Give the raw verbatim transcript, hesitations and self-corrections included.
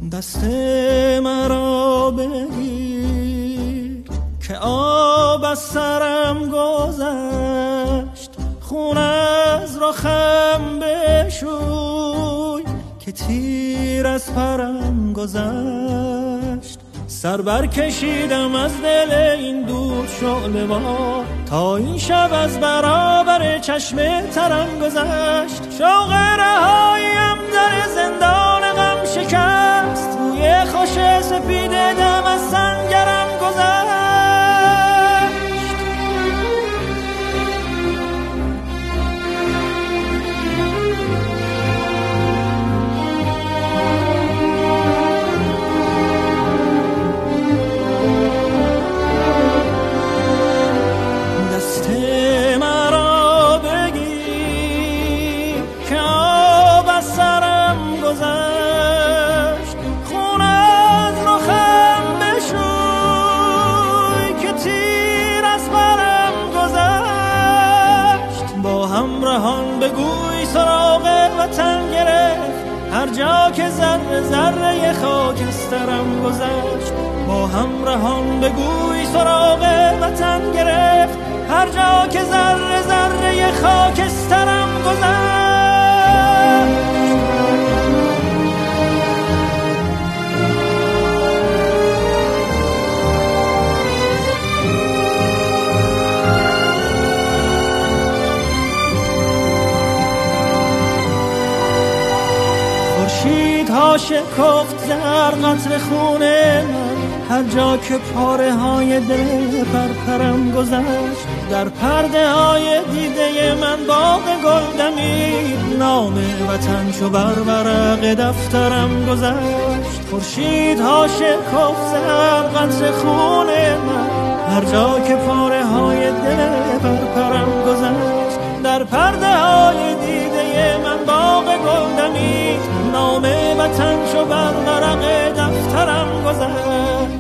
دست مرا بگیر که آب از سرم گذشت، خون از رخم بشوی که تیر از پرم گذشت. سر برکشیدم از دل این دود شعله بار تا این شب از برابر چشم ترم گذشت. شوق رهاییم در زندان غم شکست، روی خوش سپید دم از سنگرم گذشت. بگوی سراغ وطن گرفت هر جا که ذره ذره خاکسترم گذشت. با همراهان بگوی سراغ وطن گرفت هر جا که ذره ذره خاکسترم گذشت. ها شکفت زر قطر خون من هر جا که پاره های دل پرپرم گذشت. در پرده های دیده من باغ گل دمید، نام وطن چو بر ورق دفترم گذشت. خورشید ها شکفت زر قطر خون من هر جا که پاره های دل پرپرم گذشت. در پرده های دیده من باغ گل دمید، نام وطن چو بر ورق دفترم گذشت.